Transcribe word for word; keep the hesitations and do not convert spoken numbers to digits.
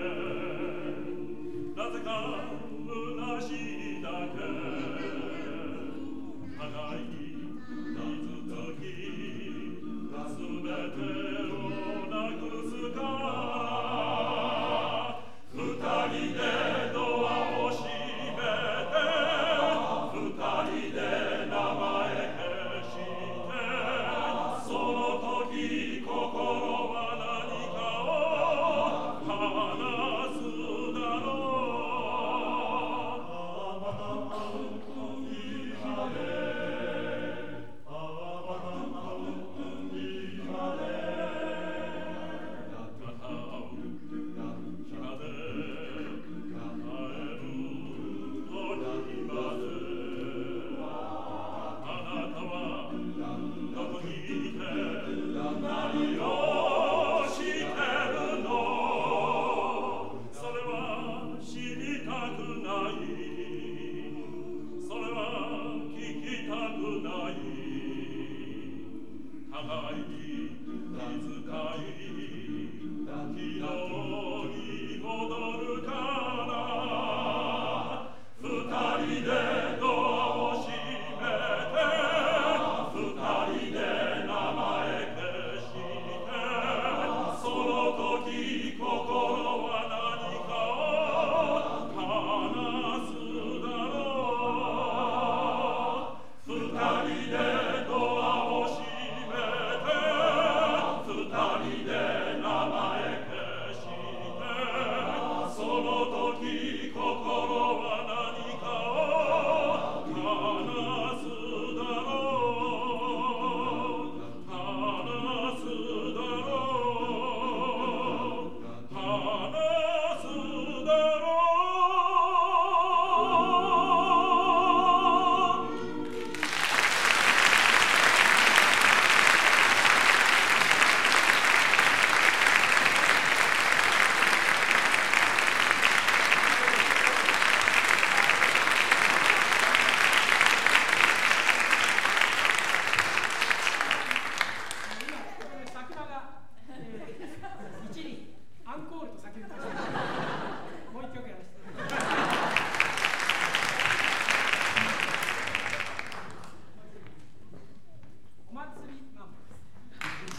なぜか虚しいだけ互いに傷つき全てをなくすか二人でドアを閉めて二人で名前消してその時心は何かを話すだろう海まで海まで片う日まで帰る時まであなたはどこにいて何をしてるのそれは知りたくないそれは聞きたくない互いに気遣い昨日に戻るか